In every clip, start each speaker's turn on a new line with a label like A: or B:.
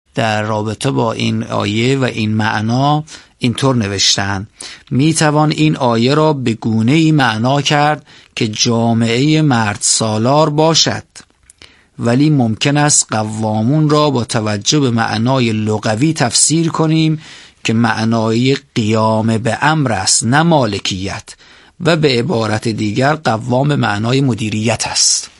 A: در رابطه با این آیه و این معنا اینطور نوشتن: میتوان این آیه را به گونه‌ای معنا کرد که جامعه مرد سالار باشد، ولی ممکن است قوامون را با توجه به معنای لغوی تفسیر کنیم که معنای قیام به امر است نه مالکیت، و به عبارت دیگر قوام معنای مدیریت است.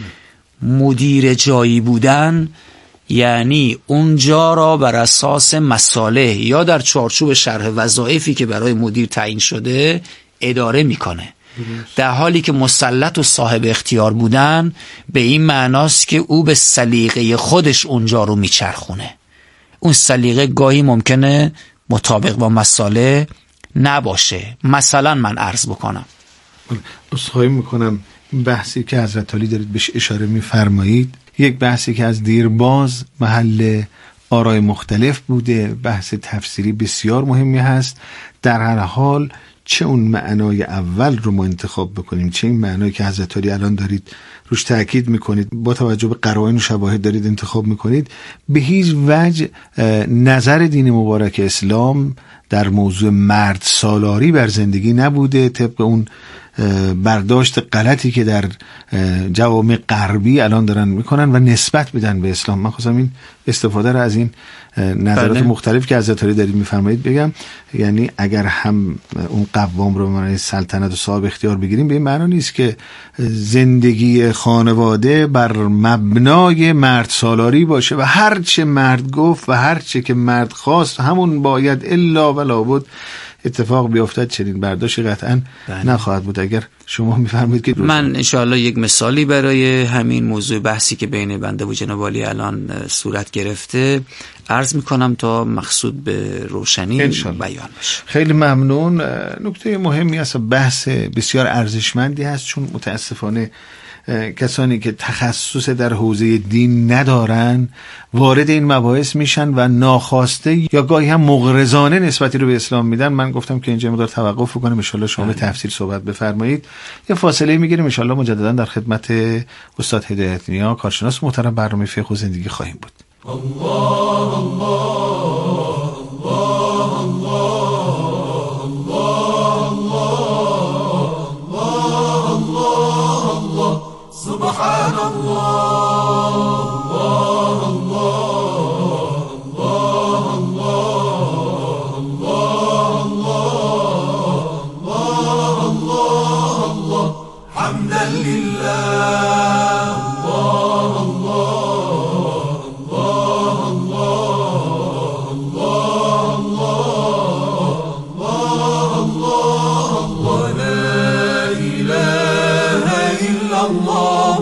A: مدیر جایی بودن یعنی اونجا را بر اساس مصالح یا در چارچوب شرح وظایفی که برای مدیر تعیین شده اداره میکنه، در حالی که مسلط و صاحب اختیار بودن به این معناست که او به سلیقه خودش اونجا رو میچرخونه. اون سلیقه گاهی ممکنه مطابق با مصالح نباشه. مثلا من عرض بکنم،
B: عذرخواهی میکنم، بحثی که حضرت علی دارید بهش اشاره میفرمایید یک بحثی که از دیرباز محل آرای مختلف بوده، بحث تفسیری بسیار مهمی هست. در هر حال چه اون معنای اول رو ما انتخاب بکنیم، چه این معنایی که حضرت علی الان دارید روش تأکید میکنید با توجه به قرائن و شواهد دارید انتخاب میکنید، به هیچ وجه نظر دین مبارک اسلام در موضوع مرد سالاری بر زندگی نبوده طبق اون برداشت غلطی که در جوامع غربی الان دارن میکنن و نسبت بدن به اسلام. من خواستم این استفاده رو از این نظرات مختلف که حضرت علی دارید میفرمایید بگم. یعنی اگر هم اون قوام رو معنی سلطنت و صاحب اختیار بگیریم، به این معنی نیست که زندگی خانواده بر مبنای مرد سالاری باشه و هر چه مرد گفت و هر چه که مرد خواست همون باید الا و لابد اتفاق بیافتد. چنین برداشتی قطعا نخواهد بود. اگر شما میفرمایید که
A: من انشاءالله یک مثالی برای همین موضوع بحثی که بین بنده و جناب عالی الان صورت گرفته عرض میکنم تا مقصود به روشنی بیان بشه.
B: خیلی ممنون. نکته مهمی است، بحث بسیار ارزشمندی هست، چون متاسفانه کسانی که تخصص در حوزه دین ندارن وارد این مباحث میشن و ناخواسته یا گاهی هم مغرضانه نسبتی رو به اسلام میدن. من گفتم که اینجا مقدار توقف کنیم، ان شاءالله شما به تفسیر صحبت بفرمایید. یه فاصله میگیریم، ان شاءالله مجددا در خدمت استاد هدایت نیا کارشناس محترم برنامه فقه و زندگی خواهیم بود. الله الله
C: سبحان الله الله الله الله الله الله الله الله حمدا لله الله الله الله الله الله الله الله لا إله إلا الله.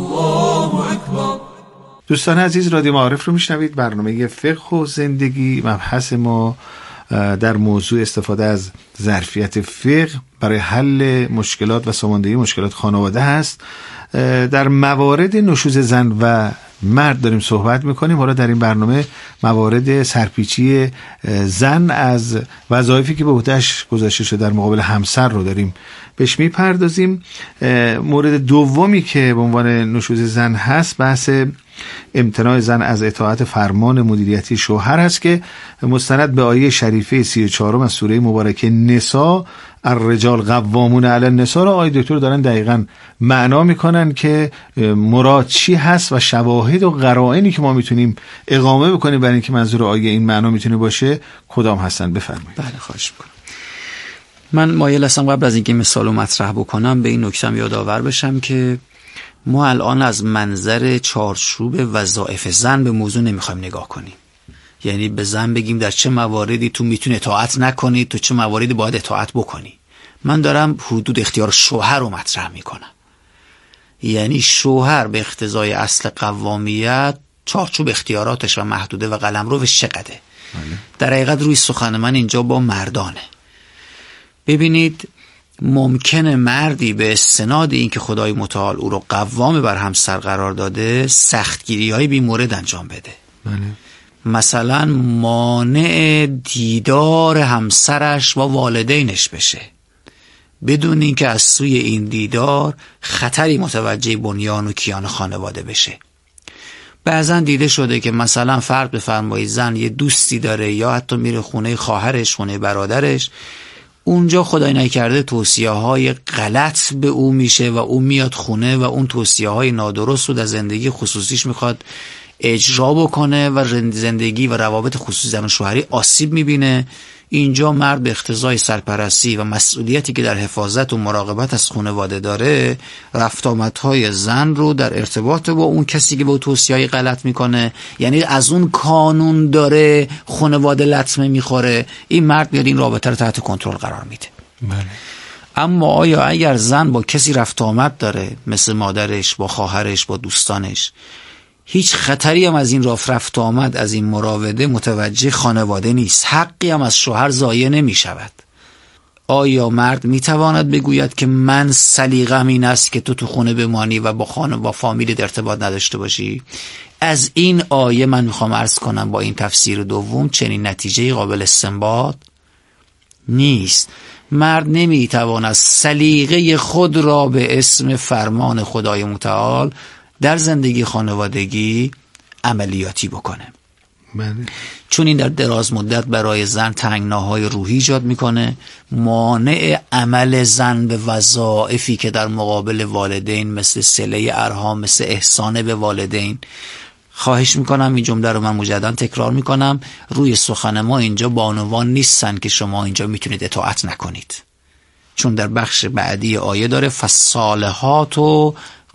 B: دوستان عزیز، رادیو معارف رو میشنوید. برنامه فقه و زندگی، مبحث ما در موضوع استفاده از ظرفیت فقه برای حل مشکلات و ساماندهی مشکلات خانواده هست. در موارد نشوز زن و مرد داریم صحبت میکنیم. حالا در این برنامه موارد سرپیچی زن از وظایفی که به عهده‌اش گذاشته شده در مقابل همسر رو داریم بهش میپردازیم. مورد دومی که به عنوان نشوز زن هست بحث امتناع زن از اطاعت فرمان مدیریتی شوهر هست که مستند به آیه شریفه 34 از سوره مبارکه نساء الرجال قوامون علی النساء را آیه دکتر دارن دقیقاً معنا میکنن که مراد چی هست و شواهد و قرائنی که ما میتونیم اقامه بکنیم برای اینکه منظور آیه این معنا میتونه باشه کدام هستن. بفرمایید.
A: بله، خواهش میکنم. من مایل هستم قبل از اینکه مثالو مطرح بکنم به این نکته یادآور بشم که ما الان از منظر چارچوب وظایف زن به موضوع نمیخوایم نگاه کنیم. یعنی به زن بگیم در چه مواردی تو میتونی اطاعت نکنی، تو چه مواردی باید اطاعت بکنی. من دارم حدود اختیار شوهر رو مطرح میکنم. یعنی شوهر به اقتضای اصل قوامیت چارچوب اختیاراتش و محدوده و قلمروش چقدره. در حقیقت روی سخن من اینجا با مردانه. ببینید، ممکنه مردی به استناد این که خدای متعال او رو قوام بر همسر قرار داده سختگیری‌های بی‌مورد انجام بده. مثلا مانع دیدار همسرش و والدینش بشه بدون اینکه از سوی این دیدار خطری متوجه بنیان و کیان خانواده بشه. بعضا دیده شده که مثلا فرض بفرمایید زن یه دوستی داره یا حتی میره خونه خواهرش، خونه برادرش، اونجا خدای نکرده توصیه‌های غلط به او میشه و اون میاد خونه و اون توصیه‌های نادرست رو در زندگی خصوصیش میخواد اجرا بکنه و زندگی و روابط خصوصی زن و شوهری آسیب میبینه. اینجا مرد به اقتضای سرپرستی و مسئولیتی که در حفاظت و مراقبت از خانواده داره، رفت آمدهای زن رو در ارتباط با اون کسی که با توصیه‌های غلط میکنه، یعنی از اون کانون داره خانواده لطمه میخوره، این مرد میاد این رابطه رو تحت کنترل قرار میده.
B: بله.
A: اما آیا اگر زن با کسی رفت آمد داره، مثل مادرش، با خواهرش، با دوستانش، هیچ خطری هم از این رفت آمد، از این مراوده متوجه خانواده نیست، حقی هم از شوهر ضایع نمی شود، آیا مرد می تواند بگوید که من سلیقه‌م این است که تو خونه بمانی و با فامیلت ارتباط نداشته باشی؟ از این آیه من میخوام عرض کنم با این تفسیر دوم چنین نتیجه قابل استنباط نیست. مرد نمیتواند سلیقه خود را به اسم فرمان خدای متعال در زندگی خانوادگی عملیاتی بکنه. چون این در دراز مدت برای زن تنگناهای روحی ایجاد میکنه، مانع عمل زن به وظایفی که در مقابل والدین مثل صله ارحام، مثل احسان به والدین. خواهش میکنم این جمله رو من مجددا تکرار میکنم، روی سخن ما اینجا بانوان نیستن که شما اینجا میتونید اطاعت نکنید، چون در بخش بعدی آیه داره فالصالحات و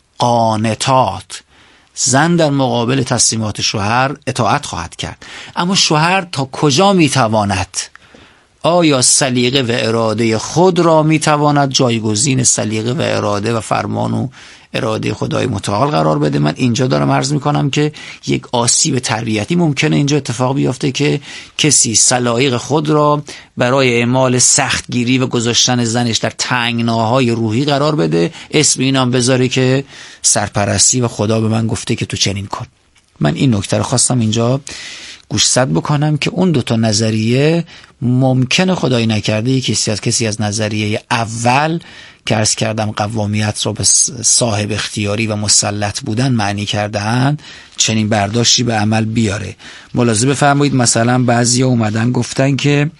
A: قانتات، زن در مقابل تصمیمات شوهر اطاعت خواهد کرد. اما شوهر تا کجا میتواند؟ آیا سلیقه و اراده خود را میتواند جایگزین سلیقه و اراده و فرمان و اراده خدای متعال قرار بده؟ من اینجا دارم عرض میکنم که یک آسیب تربیتی ممکنه اینجا اتفاق بیفته که کسی سلایق خود را برای اعمال سختگیری و گذاشتن زنش در تنگناهای روحی قرار بده، اسم اینام بذاره که سرپرستی و خدا به من گفته که تو چنین کن. من این نکته رو خواستم اینجا گوشزد بکنم که اون دوتا نظریه ممکنه خدای نکرده کسی از نظریه اول که عرض کردم قوامیت را به صاحب اختیاری و مسلط بودن معنی کردن چنین برداشتی به عمل بیاره. ملاحظه بفرمایید مثلا بعضی اومدن گفتن که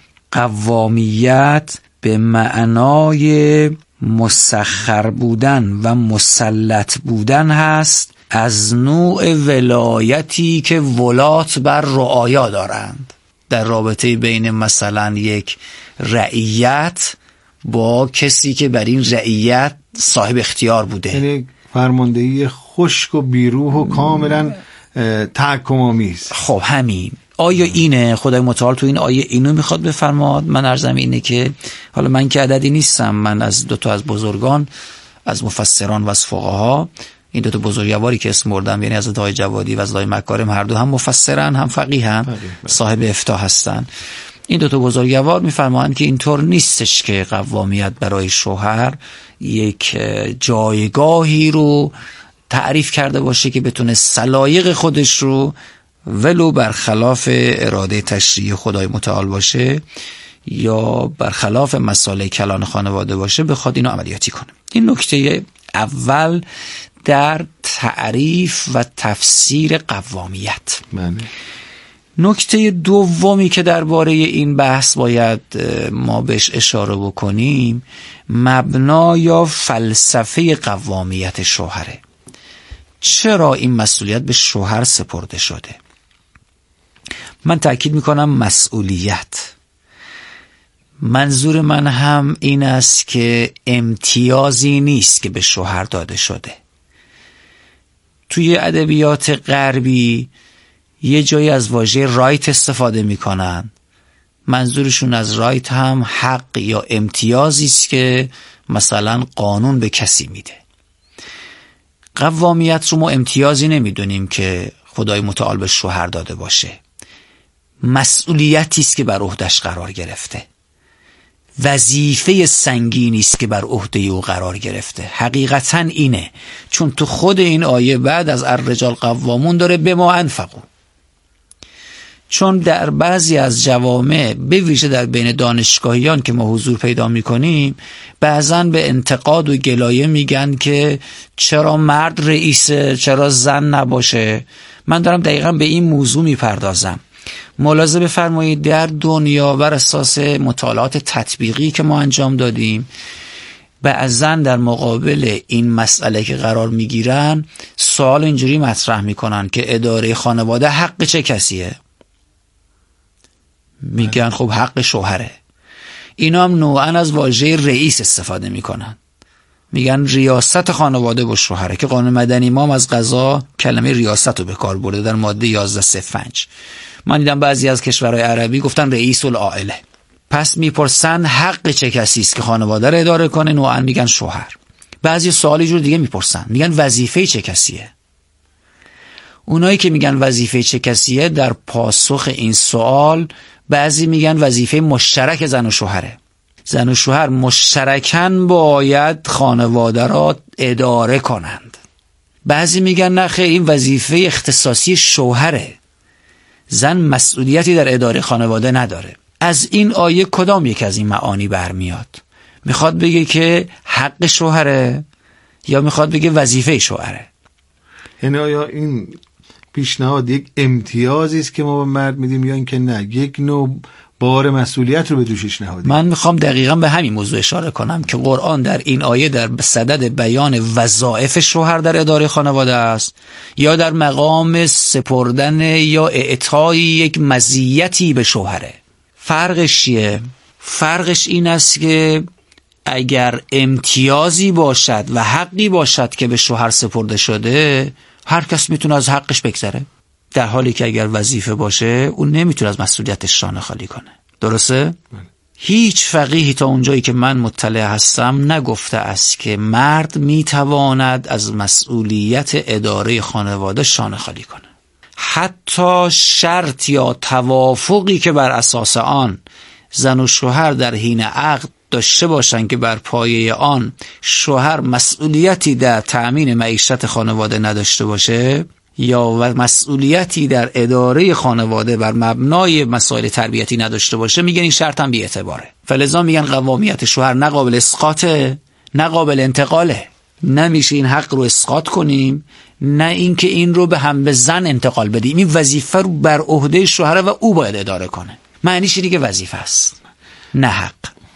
A: قوامیت به معنای مسخر بودن و مسلط بودن هست، از نوع ولایتی که ولات بر رعایا دارند، در رابطه بین مثلا یک رعیت با کسی که بر این رعیت صاحب اختیار بوده،
B: یعنی فرماندهی خشک و بیروح و کاملا تحکم آمیز.
A: خب همین آیا اینه خدای متعال تو این آیه اینو میخواد بفرماد؟ من عرضم اینه که حالا من که عددی نیستم، من از دو تا از بزرگان، از مفسران و از فقها، این دو تا بزرگواری که اسم بردم، یعنی حضرت آقای جوادی و حضرت آقای مکارم، هر دو هم مفسرن هم فقیهن، صاحب افتاء هستن. این دو تا بزرگوار میفرمایند که اینطور نیستش که قوامیت برای شوهر یک جایگاهی رو تعریف کرده باشه که بتونه سلایق خودش رو ولو برخلاف اراده تشریعی خدای متعال باشه یا برخلاف مسائل کلان خانواده باشه بخواد اینو عملیاتی کنه. این نکته اول در تعریف و تفسیر قوامیت. نکته دومی که درباره این بحث باید ما بهش اشاره بکنیم، مبنا یا فلسفه قوامیت شوهره. چرا این مسئولیت به شوهر سپرده شده؟ من تأکید میکنم مسئولیت. منظور من هم این است که امتیازی نیست که به شوهر داده شده. توی ادبیات غربی یه جایی از واژه رایت استفاده میکنن، منظورشون از رایت هم حق یا امتیازی است که مثلا قانون به کسی میده. قوامیت رو ما امتیازی نمیدونیم که خدای متعال به شوهر داده باشه، مسئولیتی است که بر عهده‌اش قرار گرفته، وظیفه سنگینی است که بر عهده او قرار گرفته. حقیقتا اینه، چون تو خود این آیه بعد از الرجال قوامون داره به ما انفقوا. چون در بعضی از جوامع به ویژه در بین دانشگاهیان که ما حضور پیدا میکنیم بعضن به انتقاد و گلایه میگن که چرا مرد رئیسه، چرا زن نباشه. من دارم دقیقا به این موضوع میپردازم. ملاحظه بفرمایید در دنیا بر اساس مطالعات تطبیقی که ما انجام دادیم بعضن در مقابل این مسئله که قرار میگیرن سوال اینجوری مطرح میکنن که اداره خانواده حق چه کسیه؟ میگن خب حق شوهره. اینا هم نوعا از واژه رئیس استفاده میکنن، میگن ریاست خانواده با شوهره، که قانون مدنی ما هم از قضا کلمه ریاست رو به کار برده در ماده 1105. من دیدم بعضی از کشورهای عربی گفتن رئیس العائله. پس میپرسن حق چه کسی است که خانواده رو اداره کنه؟ نوعا میگن شوهر. بعضی سوالی جور دیگه میپرسن، میگن وظیفه چه کسیه؟ اونایی که میگن وظیفه چه کسیه در پاسخ این سوال بعضی میگن وظیفه مشترک زن و شوهره. زن و شوهر مشترکاً باید خانواده را اداره کنند. بعضی میگن نه خیر، این وظیفه اختصاصی شوهره، زن مسئولیتی در اداره خانواده نداره. از این آیه کدام یک از این معانی برمیاد؟ میخواد بگه که حق شوهره یا میخواد بگه وظیفه شوهره؟
B: یعنی آیا این پیشنهاد یک امتیازی است که ما به مرد میدیم یا اینکه نه یک نوع بار مسئولیت رو به دوشش نهادیم؟ من
A: میخوام دقیقاً به همین موضوع اشاره کنم که قرآن در این آیه در صدد بیان وظایف شوهر در اداره خانواده است یا در مقام سپردن یا اعطای یک مزیتی به شوهره. فرقش چیه؟ فرقش این است که اگر امتیازی باشد و حقی باشد که به شوهر سپرده شده هر کس میتونه از حقش بگذره، در حالی که اگر وظیفه باشه اون نمیتونه از مسئولیتش شانه خالی کنه. درسته؟ هیچ فقیهی تا اونجایی که من مطلع هستم نگفته است که مرد میتواند از مسئولیت اداره خانواده شانه خالی کنه. حتی شرط یا توافقی که بر اساس آن زن و شوهر در حین عقد داشته باشند که بر پایه آن شوهر مسئولیتی در تأمین معیشت خانواده نداشته باشه یا مسئولیتی در اداره خانواده بر مبنای مسائل تربیتی نداشته باشه، میگن این شرط هم بی اعتباره. فلذا میگن قوامیت شوهر نه قابل اسقاطه نه قابل انتقاله. نمیشه این حق رو اسقاط کنیم، نه اینکه این رو به زن انتقال بدیم. این وظیفه رو بر عهده شوهره و او باید اداره کنه. معنیش دیگه وظیفه است نه حق.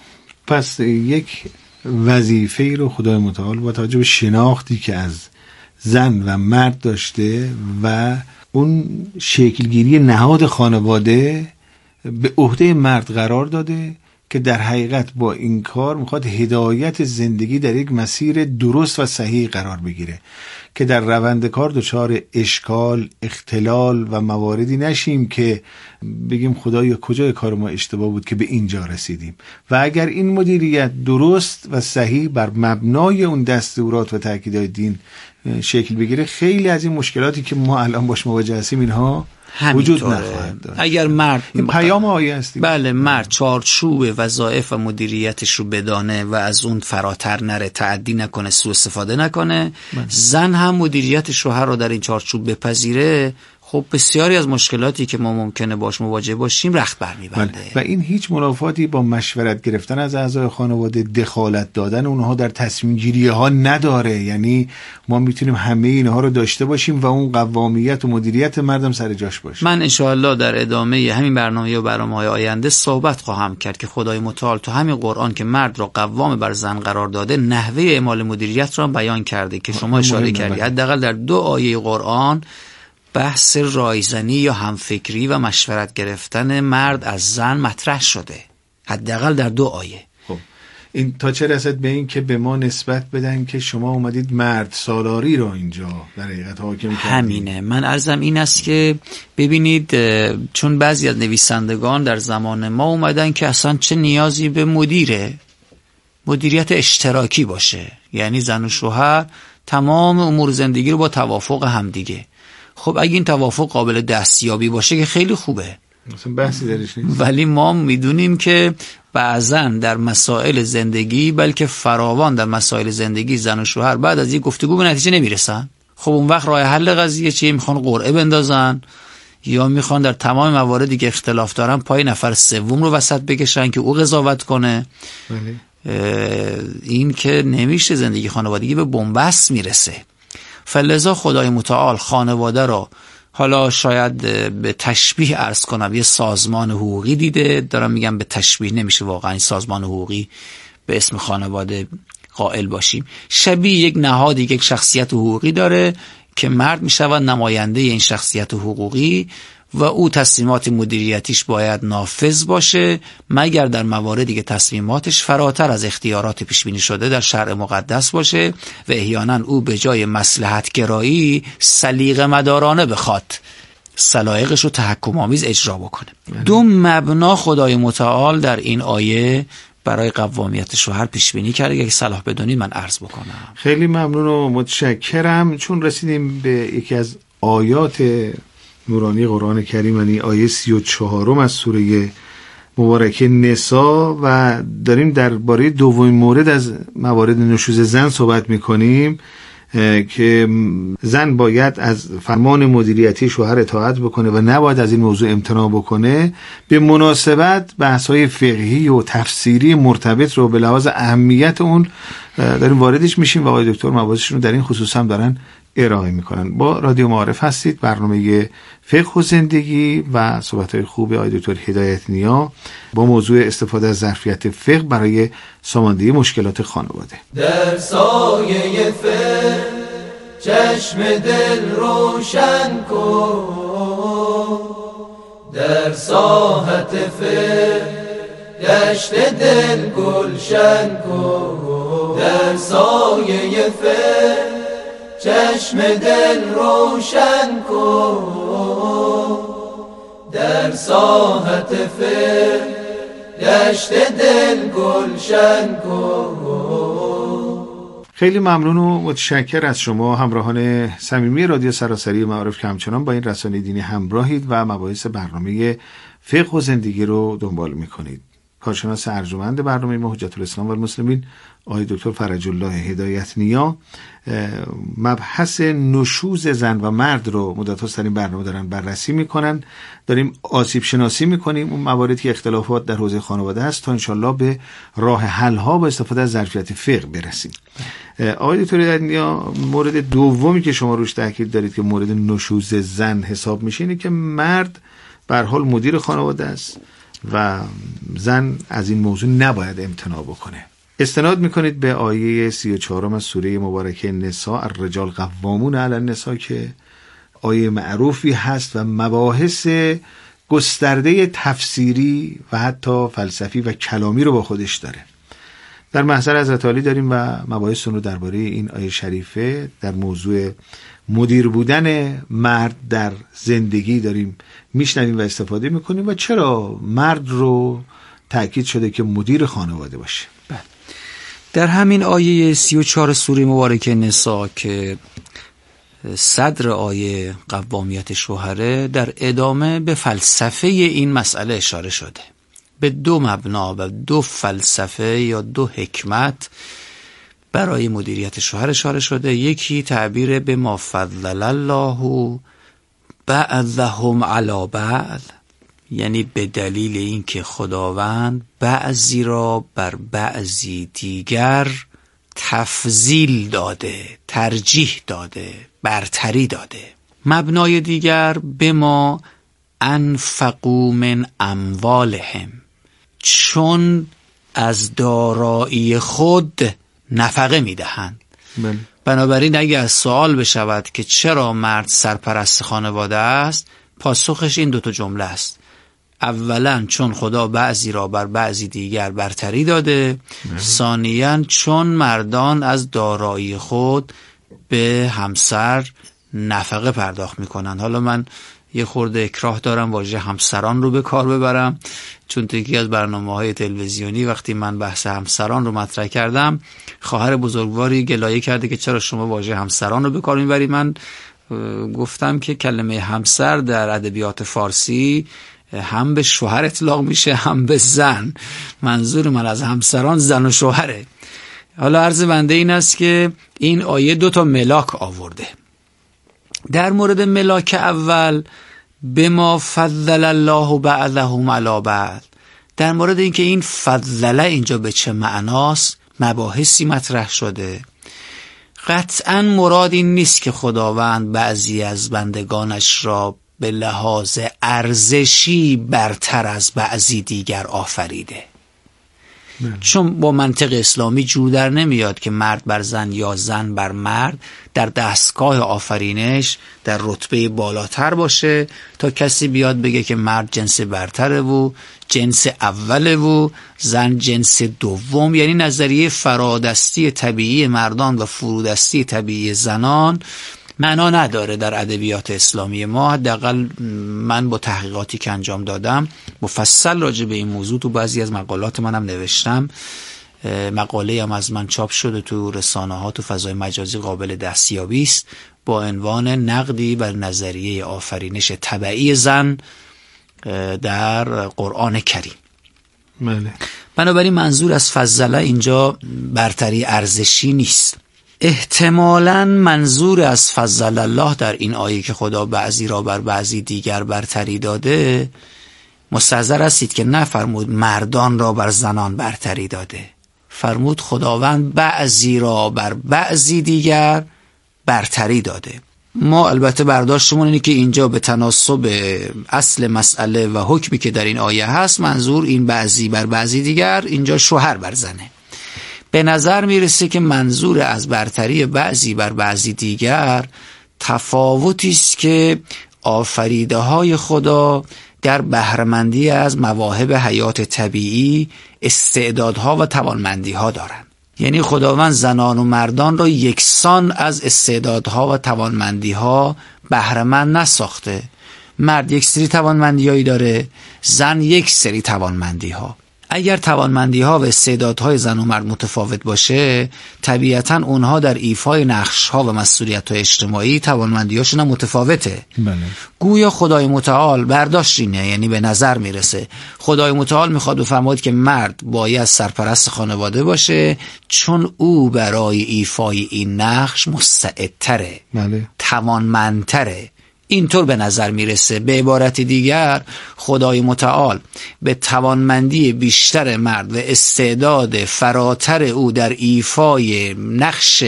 B: پس یک وظیفه رو خدای متعال با توجه به شناختی که از زن و مرد داشته و اون شکلگیری نهاد خانواده به عهده مرد قرار داده که در حقیقت با این کار میخواد هدایت زندگی در یک مسیر درست و صحیح قرار بگیره که در روند کار دچار اشکال، اختلال و مواردی نشیم که بگیم خدایا کجای کار ما اشتباه بود که به اینجا رسیدیم. و اگر این مدیریت درست و صحیح بر مبنای اون دستورات و تاکیدات دین شکل بگیره، خیلی از این مشکلاتی که ما الان باش مواجه هستیم اینها وجود نخواهد داشت.
A: اگر مرد
B: این پیام آیه است.
A: بله، مرد چارچوب وظایف و مدیریتش رو بدانه و از اون فراتر نره، تعدی نکنه، سوء استفاده نکنه. زن هم مدیریت شوهر رو در این چارچوب بپذیره، خب بسیاری از مشکلاتی که ما ممکنه باش مواجه باشیم رخت برمی‌بنده.
B: و این هیچ منافاتی با مشورت گرفتن از اعضای خانواده، دخالت دادن اونها در تصمیم گیری ها نداره. یعنی ما میتونیم همه اینها رو داشته باشیم و اون قوامیت و مدیریت مردم سر جاش باشه.
A: من انشاءالله در ادامه همین برنامه و برنامه‌های آینده صحبت خواهم کرد که خدای متعال تو همین قرآن که مرد را قوام بر زن قرار داده، نحوه اعمال مدیریت را بیان کرده که شما اشاره کردید. حداقل در 2 آیه قرآن بحث رایزنی یا همفکری و مشورت گرفتن مرد از زن مطرح شده، حداقل در 2 آیه.
B: خب این تا چه رسد به این که به ما نسبت بدن که شما اومدید مرد سالاری رو اینجا در حقیقت حاکم کردید؟
A: همینه. من عرضم این است که ببینید، چون بعضی از نویسندگان در زمان ما اومدن که اصلا چه نیازی به مدیریت اشتراکی باشه، یعنی زن و شوهر تمام امور زندگی رو با توافق همدیگه. خب اگه این توافق قابل دستیابی باشه که خیلی خوبه،
B: مثلا بحثی درش نیست.
A: ولی ما میدونیم که بعضا در مسائل زندگی، بلکه فراوان در مسائل زندگی، زن و شوهر بعد از یک گفتگو به نتیجه نمیرسن. خب اون وقت راه حل قضیه چیه؟ میخوان قرعه بندازن یا میخوان در تمام مواردی که اختلاف دارن پای نفر سوم رو وسط بکشن که او قضاوت کنه. این که نمیشه، زندگی خانوادگی به بنبست میرسه. فلذا خدای متعال خانواده رو، حالا شاید به تشبیه عرض کنم، یه سازمان حقوقی دیده. دارم میگم به تشبیه، نمیشه واقعا این سازمان حقوقی به اسم خانواده قائل باشیم. شبیه یک نهادی، یک شخصیت حقوقی داره که مرد میشود نماینده این شخصیت حقوقی و او تصمیمات مدیریتیش باید نافذ باشه، مگر در مواردی که تصمیماتش فراتر از اختیارات پیش بینی شده در شرع مقدس باشه و احیانا او به جای مصلحت گرایی سلیقه مدارانه بخواد سلایقش رو تحکم آمیز اجرا بکنه. دو مبنا خدای متعال در این آیه برای قوامیت شوهر پیش بینی کرده. اگه صلاح بدونید من عرض بکنم.
B: خیلی ممنون و متشکرم. چون رسیدیم به یکی از آیات نورانی قرآن کریم، یعنی آیه 34 از سوره مبارکه نساء، و داریم درباره دومین مورد از موارد نشوز زن صحبت میکنیم که زن باید از فرمان مدیریتی شوهر اطاعت بکنه و نباید از این موضوع امتناع بکنه. به مناسبت بحث‌های فقهی و تفسیری مرتبط رو به لحاظ اهمیت اون داریم واردش میشیم و آقای دکتر مباحثشون رو در این خصوص هم دارن ارائه میکنن. با رادیو معارف هستید، برنامه فقه و زندگی و صحبت‌های خوب آقای دکتر هدایت نیا با موضوع استفاده از ظرفیت فقه برای ساماندهی مشکلات خانواده.
C: در سایه فقه چشم دل روشن کن، در ساحت فقه دشت دل گلشن کن، در سایه فقه چشم دل روشن کن، در ساحت فقه دشت دل گلشن کن.
B: خیلی ممنون و متشکر از شما همراهان صمیمی رادیو سراسری معارف که همچنان با این رسانه دینی همراهید و مباحث برنامه فقه و زندگی رو دنبال میکنید. کارشناس ارجمند برنامه ما حجت الاسلام و المسلمین آقای دکتر فرج الله هدایت نیا مبحث نشوز زن و مرد رو مدت‌هاست در این برنامه دارن بررسی میکنن. داریم آسیب شناسی میکنیم اون مواردی که اختلافات در حوزه خانواده است تا انشالله به راه حل ها با استفاده از ظرفیت فقه برسیم. آقای دکتر هدایت نیا، مورد دومی که شما روش تاکید دارید که مورد نشوز زن حساب میشه اینه که مرد به هر حال مدیر خانواده است و زن از این موضوع نباید امتناع بکنه. استناد میکنید به آیه 34 از سوره مبارکه نساء، الرجال قوامون علی النساء، که آیه معروفی هست و مباحث گسترده تفسیری و حتی فلسفی و کلامی رو با خودش داره. در محضر حضرت علی داریم و مباحث رو درباره این آیه شریفه در موضوع مدیر بودن مرد در زندگی داریم میشنویم و استفاده میکنیم و چرا مرد رو تأکید شده که مدیر خانواده باشه.
A: در همین آیه 34 سوره مبارکه نساء که صدر آیه قوامیت شوهره، در ادامه به فلسفه این مسئله اشاره شده، به دو مبنا و دو فلسفه یا دو حکمت برای مدیریت شوهر اشاره شده. یکی تعبیر به ما فضل الله بعضهم علی بعض، یعنی به دلیل اینکه خداوند بعضی را بر بعضی دیگر تفضیل داده، ترجیح داده، برتری داده. مبنای دیگر به ما انفقوا من اموالهم، چون از دارایی خود نفقه میدهند. بنابراین اگر از سوال بشود که چرا مرد سرپرست خانواده است، پاسخش این دوتا جمله است. اولا چون خدا بعضی را بر بعضی دیگر برتری داده، ثانیاً چون مردان از دارایی خود به همسر نفقه پرداخت میکنن. حالا من یه خورده اکراه دارم واژه همسران رو به کار ببرم، چون تو یکی از برنامه‌های تلویزیونی وقتی من بحث همسران رو مطرح کردم، خواهر بزرگواری گلایه کرده که چرا شما واژه همسران رو به کار میبری. من گفتم که کلمه همسر در ادبیات فارسی هم به شوهر اطلاق میشه هم به زن. منظور من از همسران زن و شوهره. حالا عرض بنده این است که این آیه دو تا ملاک آورده. در مورد ملاک اول بما فضل الله بعضهم علی بعض. در مورد اینکه این فضله اینجا به چه معناست مباحثی مطرح شده. قطعا مراد این نیست که خداوند بعضی از بندگانش را به لحاظ ارزشی برتر از بعضی دیگر آفریده. چون با منطق اسلامی جور در نمیاد که مرد بر زن یا زن بر مرد در دستگاه آفرینش در رتبه بالاتر باشه تا کسی بیاد بگه که مرد جنس برتره و جنس اوله و زن جنس دوم. یعنی نظریه فرادستی طبیعی مردان و فرودستی طبیعی زنان معنا نداره در ادبیات اسلامی ما. حداقل من با تحقیقاتی که انجام دادم مفصل راجع به این موضوع تو بعضی از مقالات منم نوشتم. مقاله هم از من چاپ شده تو رسانه ها تو فضای مجازی قابل دستیابی است با عنوان نقدی بر نظریه آفرینش طبیعی زن در قرآن کریم.
B: بله.
A: بنابراین منظور از فضله اینجا برتری ارزشی نیست. احتمالاً منظور از فضل الله در این آیه که خدا بعضی را بر بعضی دیگر برتری داده مستحضر هستید که نفرمود مردان را بر زنان برتری داده، فرمود خداوند بعضی را بر بعضی دیگر برتری داده. ما البته برداشتمون اینه که اینجا به تناسب اصل مسئله و حکمی که در این آیه هست منظور این بعضی بر بعضی دیگر اینجا شوهر بر زنه. به نظر میرسه که منظور از برتری بعضی بر بعضی دیگر تفاوتی است که آفریده های خدا در بهره‌مندی از مواهب حیات طبیعی استعدادها و توانمندیها دارند. یعنی خداوند زنان و مردان را یکسان از استعدادها و توانمندیها بهره‌مند نساخته. مرد یک سری توانمندی‌هایی داره، زن یک سری توانمندی‌ها. اگر توانمندی‌ها و استعدادهای زن و مرد متفاوت باشه طبیعتاً اونها در ایفای نقش‌ها و مسئولیت‌های اجتماعی توانمندی‌هاشون هم متفاوته.
B: بله.
A: گویا خدای متعال برداشت اینه، یعنی به نظر میرسه خدای متعال میخواد بفرماید که مرد باید سرپرست خانواده باشه چون او برای ایفای این نقش مستعدتره،
B: بله.
A: توانمندتره. اینطور به نظر میرسه. به عبارت دیگر خدای متعال به توانمندی بیشتر مرد و استعداد فراتر او در ایفای نقش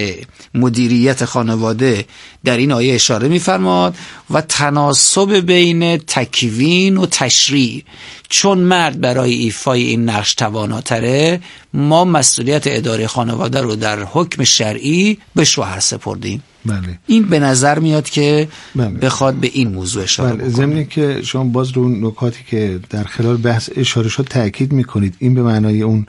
A: مدیریت خانواده در این آیه اشاره می‌فرماد و تناسب بین تکوین و تشریع. چون مرد برای ایفای این نقش تواناتره ما مسئولیت اداره خانواده رو در حکم شرعی به شوهر سپردیم.
B: بله.
A: این به نظر میاد که
B: بله.
A: بخواد به این موضوع اشاره بکنه.
B: ضمن که شما باز رو نکاتی که در خلال بحث اشاره شد تأکید میکنید این به معنای اون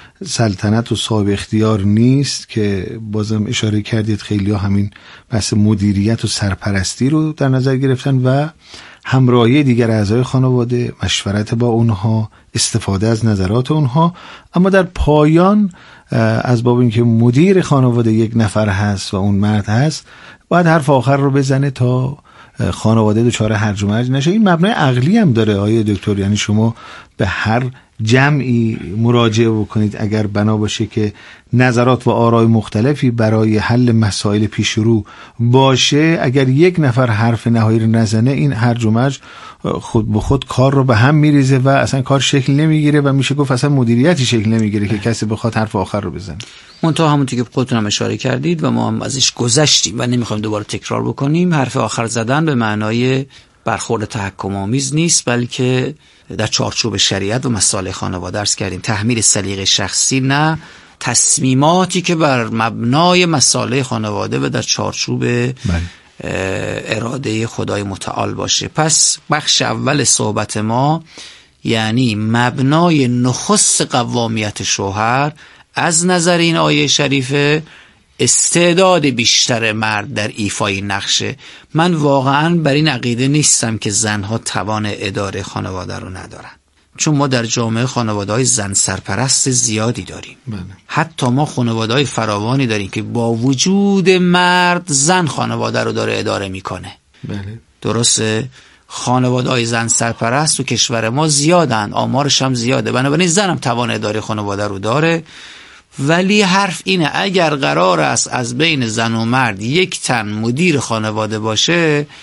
B: سلطنت و صاحب اختیار نیست که بازم اشاره کردید خیلی ها همین بحث مدیریت و سرپرستی رو در نظر گرفتن و همراهی دیگر اعضای خانواده، مشورت با اونها، استفاده از نظرات اونها. اما در پایان از باب اینکه مدیر خانواده یک نفر هست و اون مرد هست باید حرف آخر رو بزنه تا خانواده دچار هرج و مرج نشه. این مبنای عقلی هم داره آقای دکتر، یعنی شما به هر جمعی مراجعه بکنید اگر بنا باشه که نظرات و آرای مختلفی برای حل مسائل پیش رو باشه، اگر یک نفر حرف نهایی رو نزنه این هرج و مرج خود به خود کار رو به هم میریزه و اصلا کار شکل نمیگیره و میشه گفت اصلا مدیریتی شکل نمیگیره که کسی بخواد حرف آخر رو بزنه. منتها
A: همونطور که خودتون هم اشاره کردید و ما هم ازش گذشتیم و نمیخوایم دوباره تکرار بکنیم، حرف آخر زدن به معنای برخورد تحکم آمیز نیست، بلکه در چارچوب شریعت و مسائل خانواده عرض کردیم تحمیل سلیقه شخصی، نه تصمیماتی که بر مبنای مسائل خانواده و در چارچوب اراده خدای متعال باشه. پس بخش اول صحبت ما یعنی مبنای نخست قوامیت شوهر از نظر این آیه شریفه استعداد بیشتر مرد در ایفای نقشه. من واقعا بر این عقیده نیستم که زنها توان اداره خانواده رو ندارن، چون ما در جامعه خانواده‌های زن سرپرست زیادی داریم. حتی ما خانواده‌های فراوانی داریم که با وجود مرد زن خانواده رو داره اداره میکنه. درسته؟ خانواده‌های زن سرپرست تو کشور ما زیادن، آمارش هم زیاده، بنابراین زن هم توان اداره خانواده رو داره. ولی حرف اینه اگر قرار است از بین زن و مرد یک تن مدیر خانواده باشه،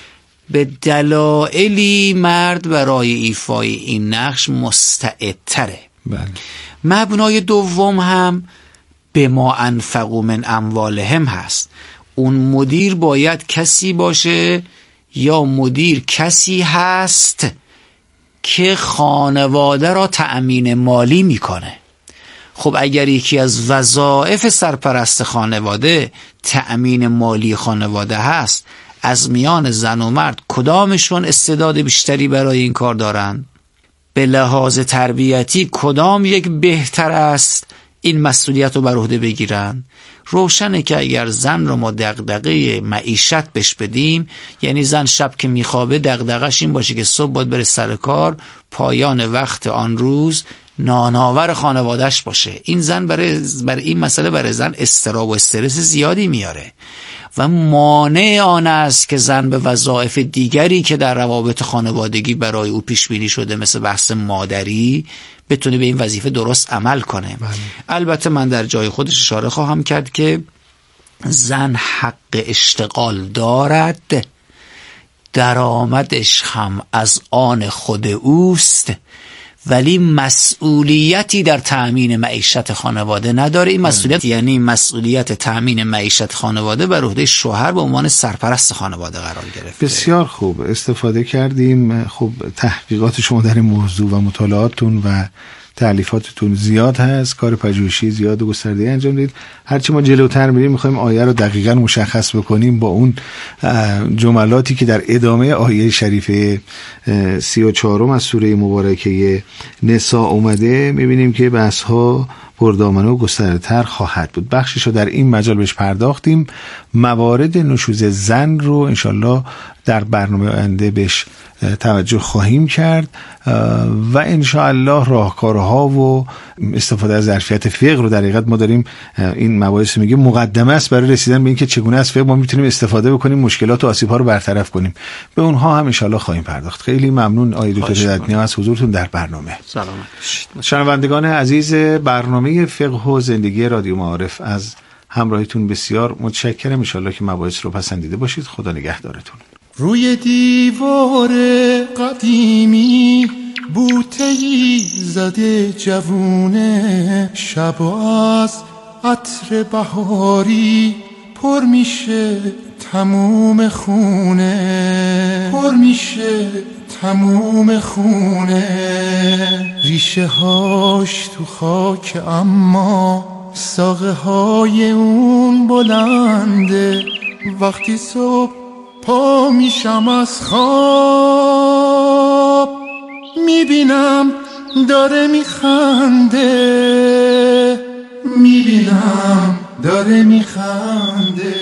A: به دلایلی مرد برای ایفای این نقش مستعدتره. مبنای دوم هم به ما انفقوا من اموالهم هست. اون مدیر باید کسی باشه یا مدیر کسی هست که خانواده را تأمین مالی میکنه. خب اگر یکی از وظایف سرپرست خانواده تأمین مالی خانواده هست، از میان زن و مرد کدامشون استعداد بیشتری برای این کار دارند؟ به لحاظ تربیتی کدام یک بهتر است این مسئولیت رو بر عهده بگیرن؟ روشنه که اگر زن رو ما دغدغه معیشت بهش بدیم، یعنی زن شب که میخوابه دغدغش این باشه که صبح باید بره سر کار، پایان وقت آن روز نانآور خانوادهش باشه. این زن برای این مسئله برای زن اضطراب و استرس زیادی میاره و مانع آن است که زن به وظایف دیگری که در روابط خانوادگی برای او پیش بینی شده مثل بحث مادری بتونه به این وظیفه درست عمل کنه. البته من در جای خودش اشاره خواهم کرد که زن حق اشتغال دارد، درآمدش هم از آن خود اوست، ولی مسئولیتی در تأمین معیشت خانواده نداره. این مسئولیت یعنی مسئولیت تأمین معیشت خانواده بر عهده شوهر به عنوان سرپرست خانواده قرار گرفته.
B: بسیار خوب استفاده کردیم. خب تحقیقات شما در این موضوع و مطالعاتتون و تألیفاتتون زیاد هست، کار پژوهشی زیاد و گسترده انجام دید. هرچی ما جلوتر میریم میخوایم آیه رو دقیقاً مشخص بکنیم با اون جملاتی که در ادامه آیه شریفه 34 از سوره مبارکه نساء اومده. میبینیم که بحث‌ها پردامنه و گسترده‌تر خواهد بود. بخشش رو در این مجال بهش پرداختیم. موارد نشوز زن رو انشالله در برنامه آینده بهش توجه خواهیم کرد و انشاءالله راهکارها و استفاده از ظرفیت فقه رو در حقیقت ما داریم این مباحث میگیم مقدمه است برای رسیدن به این که چگونه از فقه ما میتونیم استفاده بکنیم مشکلات و آسیب‌ها رو برطرف کنیم. به اونها هم انشاءالله خواهیم پرداخت. خیلی ممنون آقای دکتر جدنی از حضورتون در برنامه.
A: سلام.
B: شنوندگان عزیز برنامه فقه و زندگی رادیو معارف از همراهیتون بسیار متشکرم. انشاءالله که مباحث رو پسندیده باشید. خدا نگهدارتون.
D: روی دیوار قدیمی بوته‌ای زده جوونه، شب از عطر بهاری پر میشه تموم خونه، پر میشه تموم خونه. ریشه هاش تو خاک اما ساقه های اون بلنده. وقتی صبح پا میشم از خواب میبینم داره میخنده، میبینم داره میخنده.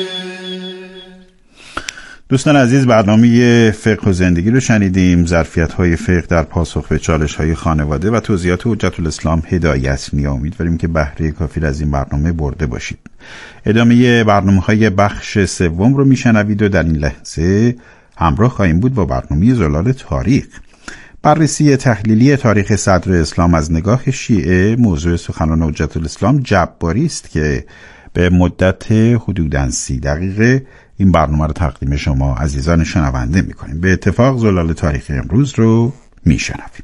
E: دوستان عزیز برنامه فقه و زندگی رو شنیدیم. ظرفیت‌های فقه در پاسخ به چالش‌های خانواده و توضیحات حجت الاسلام هدایت‌نی. امیدواریم که بهره کافی از این برنامه برده باشید. ادامه برنامه‌های بخش سوم رو میشنوید و در این لحظه همراه خواهیم بود با برنامه زلال تاریخ. بررسی تحلیلی تاریخ صدر اسلام از نگاه شیعه. موضوع سخنان حجت الاسلام جباری است که به مدت حدوداً 30 دقیقه این برنامه رو تقدیم شما عزیزان شنونده می‌کنیم. به اتفاق زلال تاریخ امروز رو میشنویم.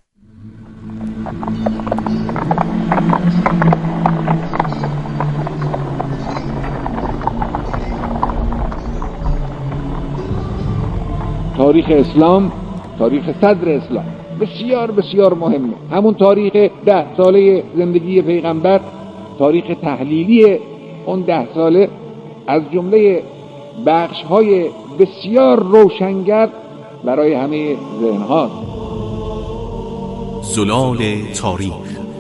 F: تاریخ اسلام، تاریخ صدر اسلام بسیار بسیار مهمه. همون تاریخ 10 ساله زندگی پیغمبر، تاریخ تحلیلی اون 10 ساله از جمله بخش‌های بسیار روشنگر برای همه ذهن‌ها.
G: زلال تاریخ.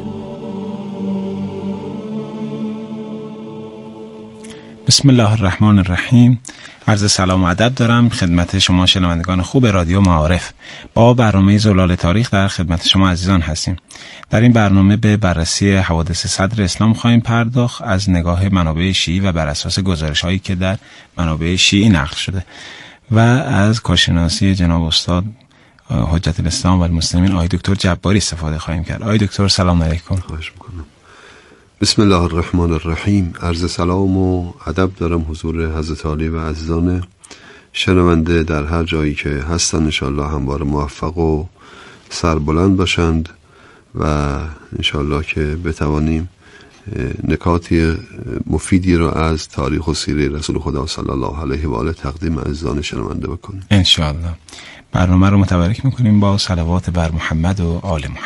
H: بسم الله الرحمن الرحیم. عرض سلام و ادب دارم خدمت شما شنوندگان خوب رادیو معارف. با برنامه زلال تاریخ در خدمت شما عزیزان هستیم. در این برنامه به بررسی حوادث صدر اسلام خواهیم پرداخت از نگاه منابع شیعی و بر اساس گزارش‌هایی که در منابع شیعی نقل شده و از کارشناسی جناب استاد حجت الاسلام و المسلمین آقای دکتر جباری استفاده خواهیم کرد. آقای دکتر سلام علیکم.
I: خواهش میکنم. بسم الله الرحمن الرحیم. عرض سلام و ادب دارم حضور حضرت عالی و عزیزان شنونده در هر جایی که هستن انشالله همواره موفق و سربلند باشند و انشالله که بتوانیم نکاتی مفیدی را از تاریخ و سیره رسول خدا صلی الله علیه و آله تقدیم عزیزان شنونده بکنیم.
H: انشالله. برنامه رو متبرک میکنیم با صلوات بر محمد و آل محمد.